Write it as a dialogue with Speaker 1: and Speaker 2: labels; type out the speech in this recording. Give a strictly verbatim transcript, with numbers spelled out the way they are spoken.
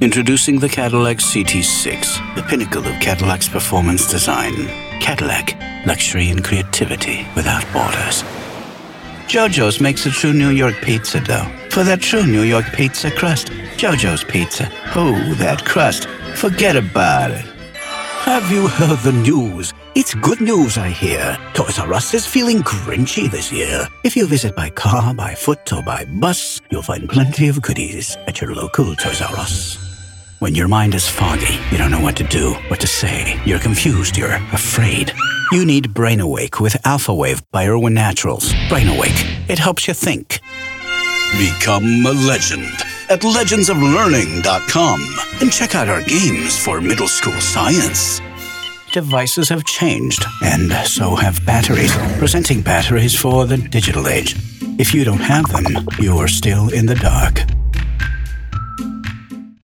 Speaker 1: Introducing the Cadillac C T six, the pinnacle of Cadillac's performance design. Cadillac, luxury and creativity without borders. JoJo's makes a true New York pizza dough. For that true New York pizza crust, JoJo's Pizza. Oh, that crust. Forget about it. Have you heard the news? It's good news, I hear. Toys R Us is feeling grinchy this year. If you visit by car, by foot, or by bus, you'll find plenty of goodies at your local Toys R Us. When your mind is foggy, you don't know what to do, what to say, you're confused, you're afraid. You need Brain Awake with Alpha Wave by Irwin Naturals. Brain Awake. It helps you think. Become a legend at legends of learning dot com and check out our games for middle school science. Devices have changed, and so have batteries. Presenting batteries for the digital age. If you don't have them, you are still in the dark.